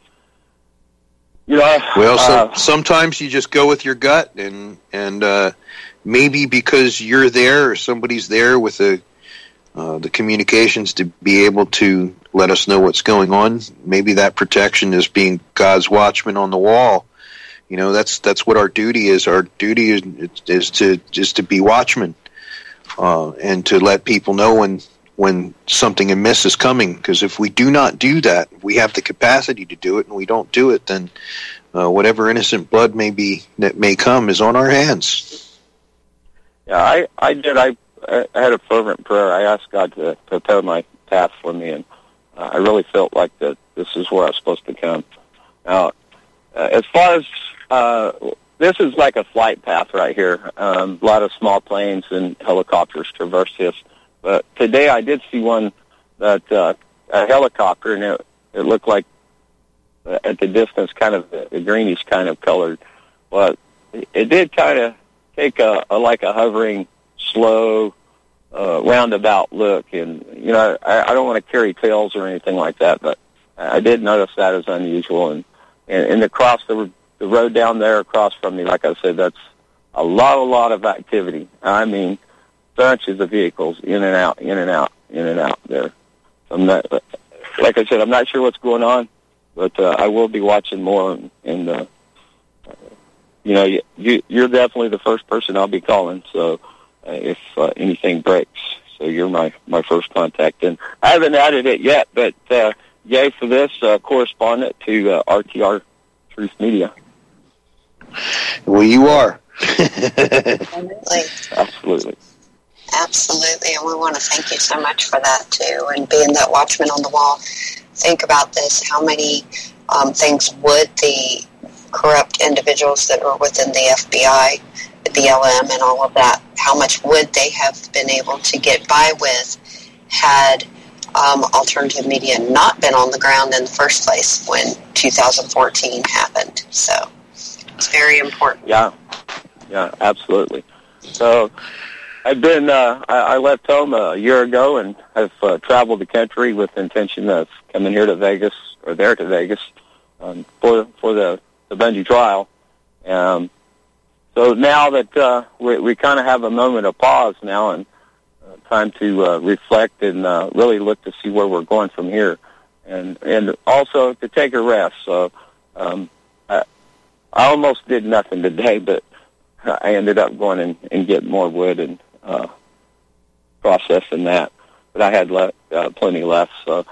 You know, well, so, uh, sometimes you just go with your gut, and and uh, maybe because you're there or somebody's there with the uh, the communications to be able to let us know what's going on. Maybe that protection is being God's watchman on the wall. You know, that's that's what our duty is. Our duty is is to just to be watchmen uh, and to let people know when when something amiss is coming. Because if we do not do that, we have the capacity to do it, and we don't do it, then uh, whatever innocent blood may be that may come is on our hands. Yeah, I I did. I, I had a fervent prayer. I asked God to prepare my path for me, and uh, I really felt like that this is where I was supposed to come. Now, uh, as far as Uh, this is like a flight path right here. Um, a lot of small planes and helicopters traverse this. But today I did see one that uh, a helicopter, and it, it looked like uh, at the distance kind of a greenish kind of colored. But it, it did kind of take a, a like a hovering, slow, uh, roundabout look. And you know, I, I don't want to carry tales or anything like that, but I did notice that as unusual. And and, and across the the road down there across from me, like I said, that's a lot, a lot of activity. I mean, bunches of vehicles in and out, in and out, in and out there. I'm not, like I said, I'm not sure what's going on, but uh, I will be watching more. And, and uh, you know, you, you're definitely the first person I'll be calling. So uh, if uh, anything breaks, so you're my, my first contact. And I haven't added it yet, but uh, yay for this uh, correspondent to uh, R T R Truth Media. Well, you are. Absolutely. Absolutely. Absolutely, and we want to thank you so much for that, too, and being that watchman on the wall. Think about this. How many um, things would the corrupt individuals that were within the F B I, the B L M, and all of that, how much would they have been able to get by with had um, alternative media not been on the ground in the first place when two thousand fourteen happened? So it's very important. Yeah, yeah, absolutely. So I've been, uh, I, I left home a year ago and have uh, traveled the country with the intention of coming here to Vegas, or there to Vegas, um, for for the, the Bundy trial. Um, so now that uh, we, we kind of have a moment of pause now and uh, time to uh, reflect and uh, really look to see where we're going from here. And, and also to take a rest. So um, I, I almost did nothing today, but I ended up going and, and getting more wood and uh, processing that. But I had le- uh, plenty left. So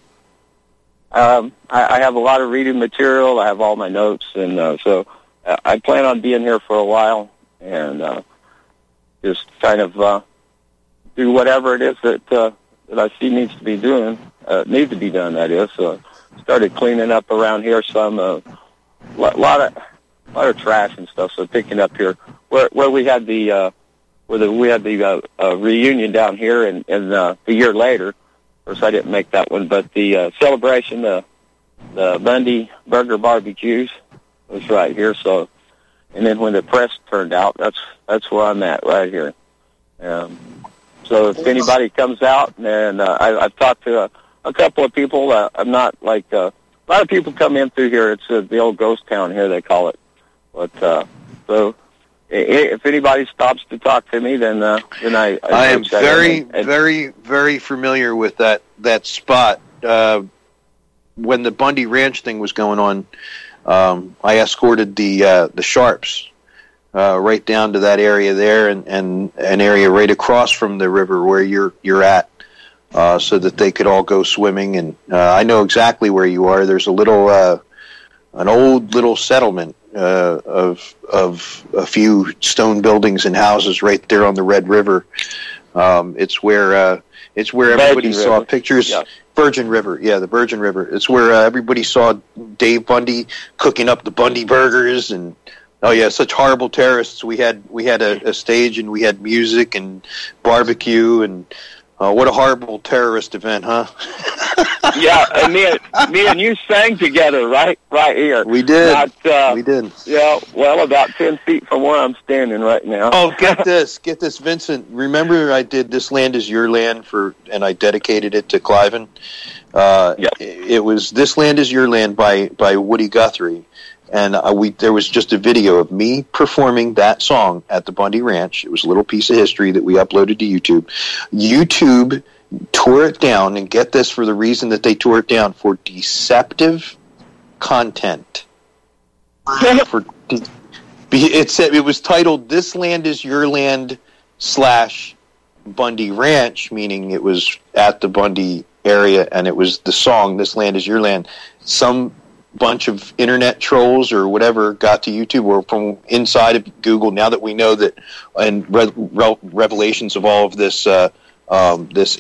um, I, I have a lot of reading material. I have all my notes, and uh, so I plan on being here for a while and uh, just kind of uh, do whatever it is that uh, that I see needs to be doing, uh, needs to be done. That is, so started cleaning up around here some. A uh, lot of a lot of trash and stuff. So picking up here where where we had the uh, where the, we had the uh, uh, reunion down here, and, and uh, a year later. Of course, I didn't make that one, but the uh, celebration, the the Bundy Burger Barbecues, was right here. So, and then when the press turned out, that's that's where I'm at right here. Um, so if anybody comes out, and uh, I, I've talked to a, a couple of people. Uh, I'm not like uh, a lot of people come in through here. It's uh, the old ghost town here, they call it. But uh, so if anybody stops to talk to me, then uh, then I I, I am very and, and, very very familiar with that that spot. Uh, when the Bundy Ranch thing was going on, um, I escorted the uh, the Sharps uh, right down to that area there, and, and an area right across from the river where you're you're at, uh, so that they could all go swimming. And uh, I know exactly where you are. There's a little uh, an old little settlement uh, of of a few stone buildings and houses right there on the Red River. Um, it's where uh, it's where everybody Virgin saw River. pictures. Yeah. Virgin River, yeah, the Virgin River. It's where uh, everybody saw Dave Bundy cooking up the Bundy burgers, and oh yeah, such horrible terrorists. We had we had a, a stage, and we had music and barbecue, and uh, what a horrible terrorist event, huh? Yeah, and me and me and you sang together right right here. We did. Not, uh, we did. Yeah, well, about ten feet from where I'm standing right now. Oh, get this, get this, Vincent. Remember, I did "This Land Is Your Land" for, and I dedicated it to Cliven. Uh, yeah. It, it was "This Land Is Your Land" by by Woody Guthrie, and uh, we there was just a video of me performing that song at the Bundy Ranch. It was a little piece of history that we uploaded to YouTube. YouTube tore it down, and get this, for the reason that they tore it down, for deceptive content. for de- it said it was titled "This Land Is Your Land" slash Bundy Ranch, meaning it was at the Bundy area, and it was the song "This Land Is Your Land." Some bunch of internet trolls or whatever got to YouTube, or from inside of Google. Now that we know that, and re- re- revelations of all of this. Uh, Um, this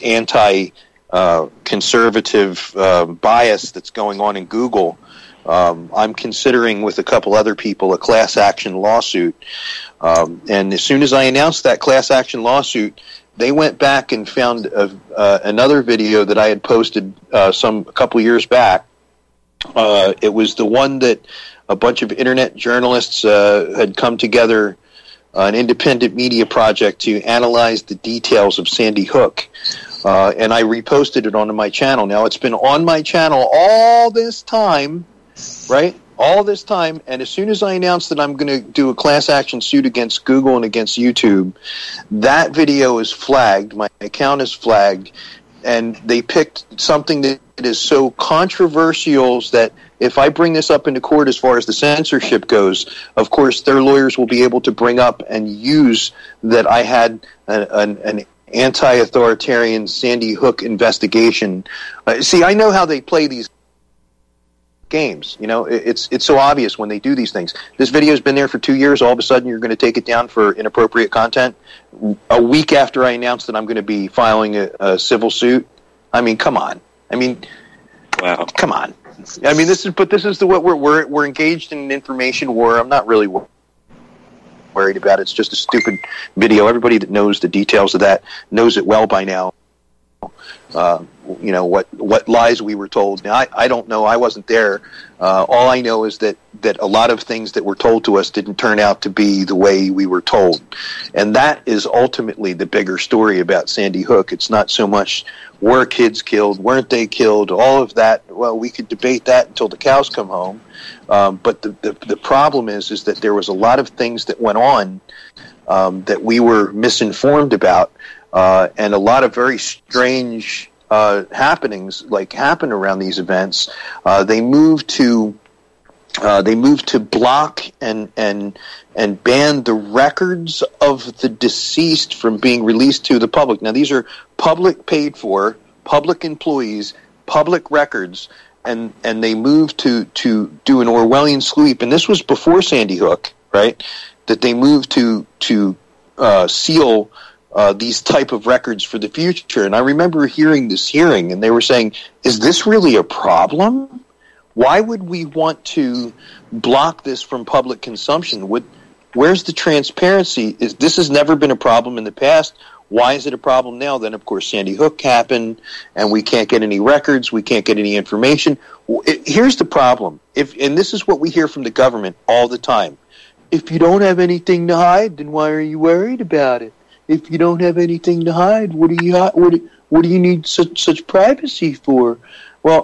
anti-conservative uh, uh, bias that's going on in Google, um, I'm considering with a couple other people a class action lawsuit. Um, and as soon as I announced that class action lawsuit, they went back and found a, uh, another video that I had posted uh, some a couple years back. Uh, it was the one that a bunch of internet journalists uh, had come together, an independent media project, to analyze the details of Sandy Hook. Uh, and I reposted it onto my channel. Now, it's been on my channel all this time, right? all this time, and as soon as I announced that I'm going to do a class action suit against Google and against YouTube, that video is flagged, my account is flagged, and they picked something that is so controversial that if I bring this up into court as far as the censorship goes, of course their lawyers will be able to bring up and use that I had an, an, an anti-authoritarian Sandy Hook investigation. Uh, see, I know how they play these games. You know, it, it's it's so obvious when they do these things. This video's been there for two years. All of a sudden, you're going to take it down for inappropriate content. A week after I announced that I'm going to be filing a, a civil suit. I mean, come on. I mean, wow. Come on. I mean, this is but this is the what we're we're we're engaged in an information war. I'm not really worried about it. It's just a stupid video. Everybody that knows the details of that knows it well by now. Uh, you know what what lies we were told. Now I, I don't know. I wasn't there. Uh, all I know is that that a lot of things that were told to us didn't turn out to be the way we were told, and that is ultimately the bigger story about Sandy Hook. It's not so much were kids killed, weren't they killed, all of that. Well, we could debate that until the cows come home. Um, but the, the the problem is is that there was a lot of things that went on um, that we were misinformed about. Uh, and a lot of very strange uh, happenings like happen around these events. Uh, they moved to uh, they moved to block and and and ban the records of the deceased from being released to the public. Now these are public paid for, public employees, public records, and and they moved to to do an Orwellian sweep. And this was before Sandy Hook, right? That they moved to to uh, seal. Uh, these type of records for the future. And I remember hearing this hearing, and they were saying, is this really a problem? Why would we want to block this from public consumption? Would, where's the transparency? Is This has never been a problem in the past. Why is it a problem now? Then, of course, Sandy Hook happened, and we can't get any records. We can't get any information. It, here's the problem. If, and this is what we hear from the government all the time. If you don't have anything to hide, then why are you worried about it? If you don't have anything to hide, what do you what do, what do you need such such privacy for? Well,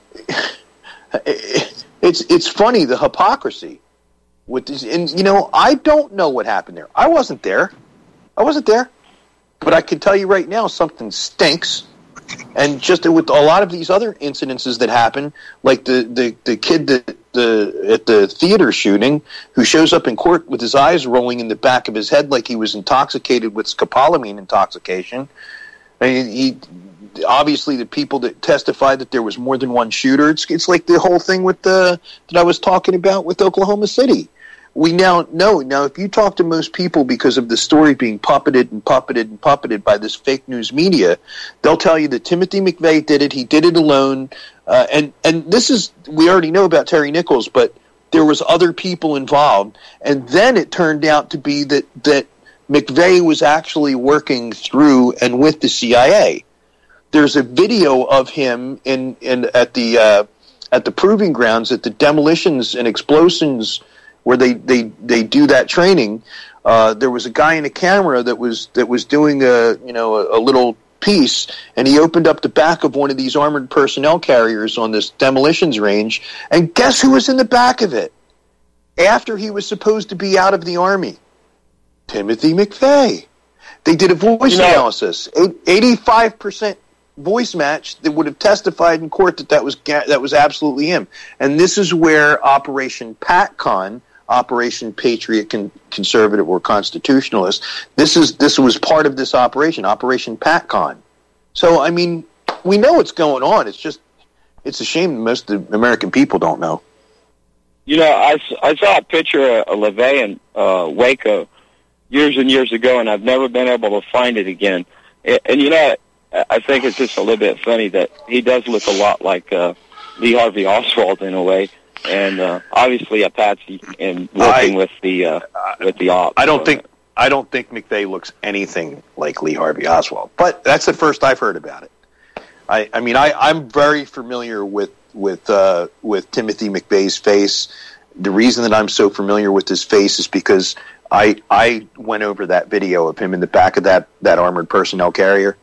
it's it's funny, the hypocrisy with this, and you know, I don't know what happened there. I wasn't there. I wasn't there. But I can tell you right now, something stinks. And just with a lot of these other incidences that happen, like the, the, the kid that the at the theater shooting who shows up in court with his eyes rolling in the back of his head like he was intoxicated with scopolamine intoxication. I mean, he obviously the people that testified that there was more than one shooter. It's it's like the whole thing with the that I was talking about with Oklahoma City. We now know, now if you talk to most people because of the story being puppeted and puppeted and puppeted by this fake news media, they'll tell you that Timothy McVeigh did it, he did it alone, uh, and, and this is, we already know about Terry Nichols, but there was other people involved, and then it turned out to be that, that McVeigh was actually working through and with the C I A. There's a video of him in, in at the uh, at the proving grounds at the demolitions and explosions where they, they, they do that training. Uh, there was a guy in a camera that was that was doing a you know a, a little piece, and he opened up the back of one of these armored personnel carriers on this demolitions range, and guess who was in the back of it? After he was supposed to be out of the Army, Timothy McVeigh. They did a voice you know, analysis, eighty-five percent voice match that would have testified in court that that was that was absolutely him. And this is where Operation PatCon, Operation Patriot Con- Conservative or Constitutionalist, this is this was part of this operation, Operation PatCon. So, I mean, we know what's going on. It's just, it's a shame that most of the American people don't know. You know, I, I saw a picture of LaVey in uh, Waco years and years ago, and I've never been able to find it again. And, and you know, I think it's just a little bit funny that he does look a lot like uh, Lee Harvey Oswald in a way, and uh, obviously a patsy in working I, with the uh, with the ops. I don't think I don't think McVeigh looks anything like Lee Harvey Oswald, but that's the first I've heard about it. I, I mean, I, I'm very familiar with with uh, with Timothy McVeigh's face. The reason that I'm so familiar with his face is because I I went over that video of him in the back of that, that armored personnel carrier.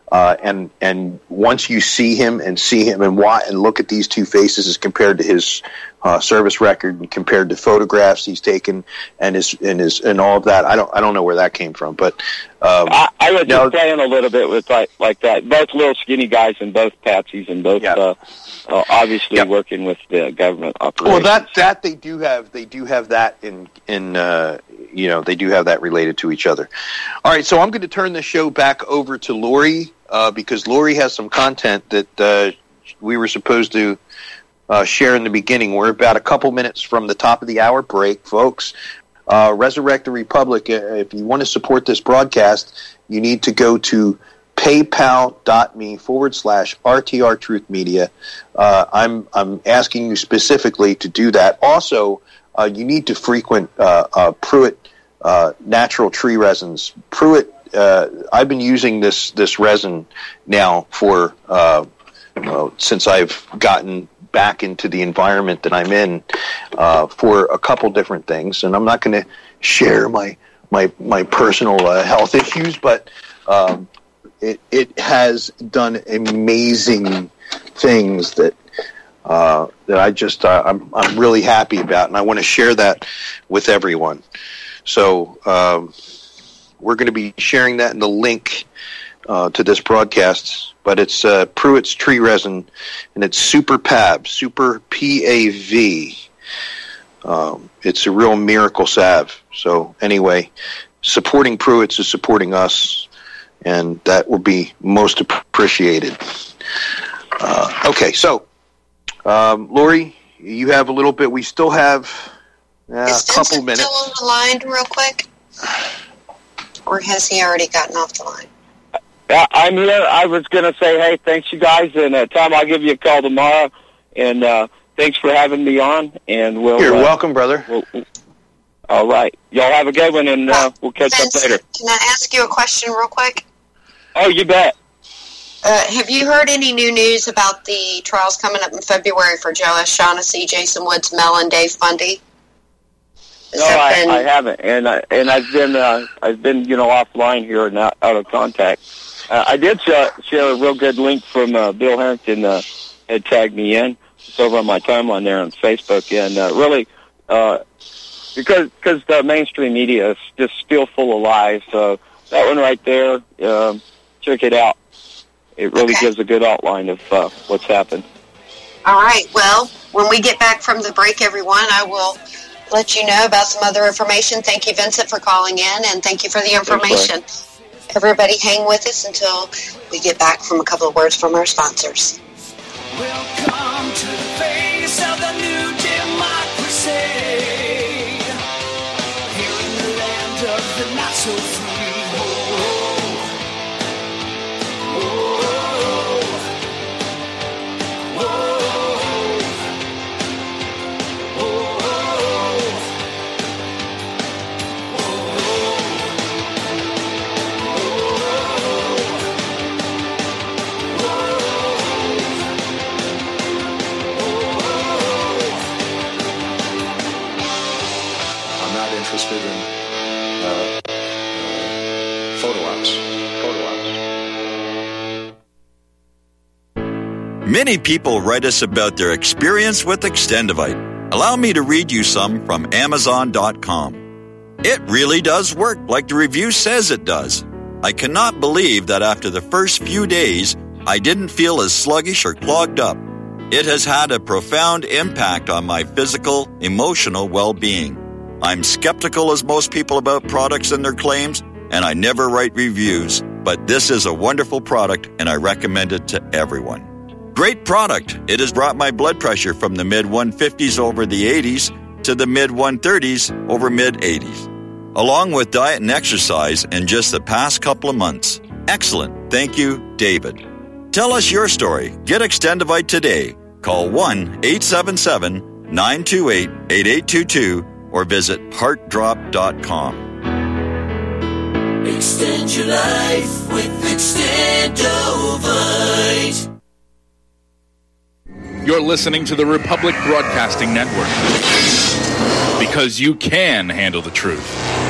Uh, and and once you see him and see him and why, and look at these two faces as compared to his uh, service record and compared to photographs he's taken and his and his and all of that, I don't I don't know where that came from, but um, I, I was no, just playing a little bit with like like that. Both little skinny guys and both patsies and both yeah. uh, uh, obviously yeah. working with the government operations. Well, that that they do have they do have that in in uh, you know they do have that related to each other. All right, so I'm going to turn the show back over to Lori. Uh, because Lori has some content that uh, we were supposed to uh, share in the beginning. We're about a couple minutes from the top of the hour break, folks. Uh, Resurrect the Republic. Uh, if you want to support this broadcast, you need to go to paypal.me forward slash RTR Truth Media. Uh, I'm I'm asking you specifically to do that. Also, uh, you need to frequent uh, uh, Pruitt uh, Natural Tree Resins. Pruitt. Uh, I've been using this this resin now for uh, uh, since I've gotten back into the environment that I'm in uh, for a couple different things, and I'm not going to share my my my personal uh, health issues, but um, it it has done amazing things that uh, that I just uh, I'm I'm really happy about, and I want to share that with everyone. So. Um, We're going to be sharing that in the link uh, to this broadcast, but it's uh, Pruitt's Tree Resin, and it's Super P A V, Super P A V. Um, it's a real miracle salve. So anyway, supporting Pruitt's is supporting us, and that will be most appreciated. Uh, okay, so um, Lori, you have a little bit. We still have uh, a couple minutes. Is Vincent still on the line real quick? Or has he already gotten off the line? Uh, I'm here. I was going to say, hey, thanks, you guys. And, uh, Tom, I'll give you a call tomorrow. And uh, thanks for having me on. And we'll, You're uh, welcome, brother. We'll, we'll, all right. Y'all have a good one, and uh, we'll catch Vince, up later. Can I ask you a question real quick? Oh, you bet. Uh, have you heard any new news about the trials coming up in February for Joe Shaughnessy, Jason Woods, Mel, and Dave Bundy? No, I, been... I haven't, and I and I've been uh, I've been you know offline here and out, out of contact. Uh, I did share, share a real good link from uh, Bill Harrington. Uh, had tagged me in. It's over on my timeline there on Facebook, and uh, really uh, because because the mainstream media is just still full of lies. So that one right there, um, check it out. It really okay. gives a good outline of uh, what's happened. All right. Well, when we get back from the break, everyone, I will let you know about some other information. Thank you, Vincent, for calling in, and thank you for the information. Thanks, everybody hang with us until we get back from a couple of words from our sponsors. Welcome to the face of the new democracy. Here in the land of the not so free. Oh, oh, oh, oh. Interested in uh, uh, photo ops. Photo ops. Many people write us about their experience with Extendivite. Allow me to read you some from Amazon dot com. It really does work like the review says it does. I cannot believe that after the first few days, I didn't feel as sluggish or clogged up. It has had a profound impact on my physical, emotional well-being. I'm skeptical as most people about products and their claims, and I never write reviews, but this is a wonderful product and I recommend it to everyone. Great product. It has brought my blood pressure from the mid one fifties over the eighties to the mid one thirties over mid eighties, along with diet and exercise in just the past couple of months. Excellent. Thank you, David. Tell us your story. Get Extendivite today. Call one eight seven seven, nine two eight, eight eight two two or visit heart drop dot com. Extend your life with Extendovite. You're listening to the Republic Broadcasting Network, because you can handle the truth.